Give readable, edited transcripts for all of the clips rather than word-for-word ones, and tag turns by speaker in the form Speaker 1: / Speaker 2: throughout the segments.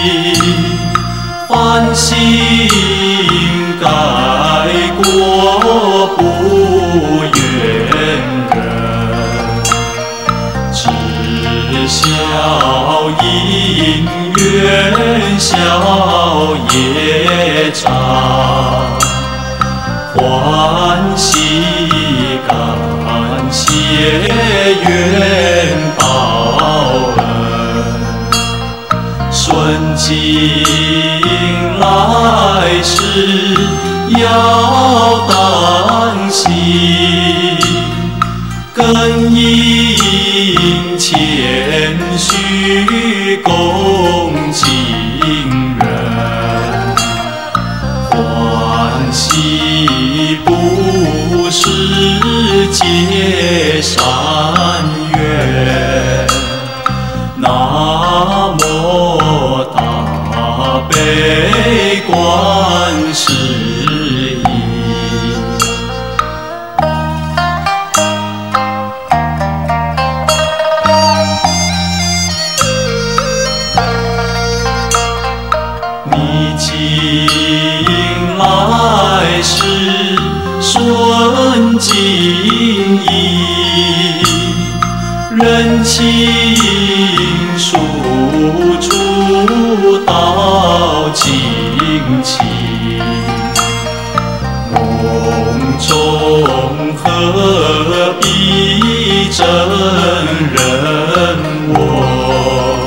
Speaker 1: 反省改过不怨人，知晓因缘消业障，欢喜感谢愿报恩，顺境来时要当心，更应谦虚恭敬人，欢喜布施结善缘。南无大悲观世音。逆境来时顺境意，人情输出到尽情，梦中何必真人我，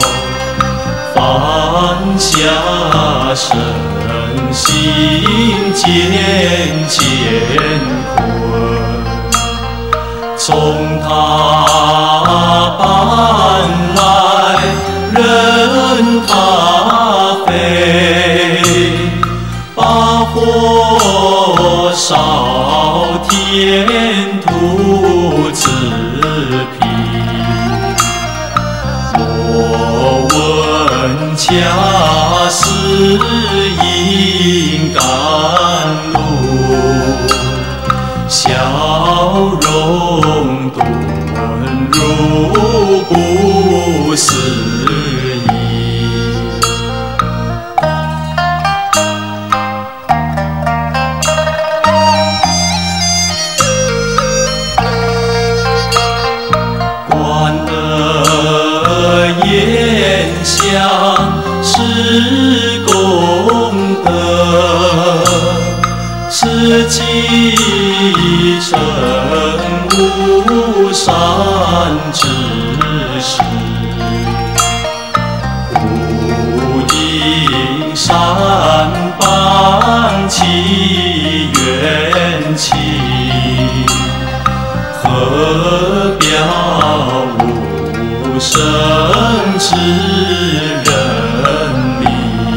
Speaker 1: 放下身心渐渐困，从他搬来任他飞，把火烧天土自平。莫问恰似因甘露，笑容遁入不思议。观德言相是功德，是继承无善之事，故应善帮其缘起，何表无生之人理，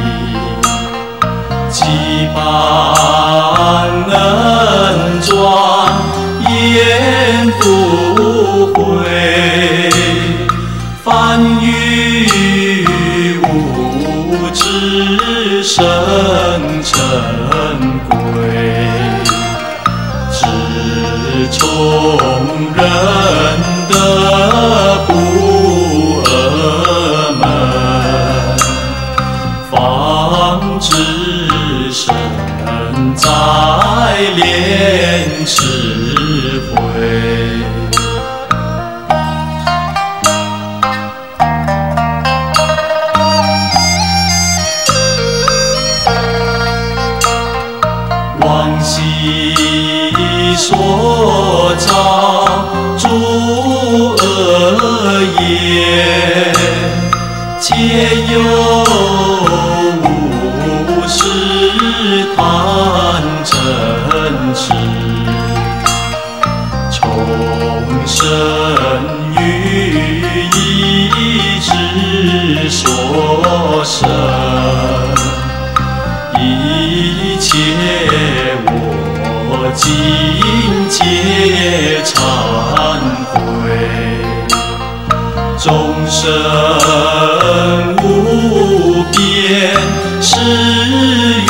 Speaker 1: 羁绊能转焉不悔，凡于无知生尘归，只从人的不二门，方知身在炼智慧。往昔所造诸恶业，皆由无始贪嗔痴，重生于意志所生，一切我今皆忏悔，众生无边誓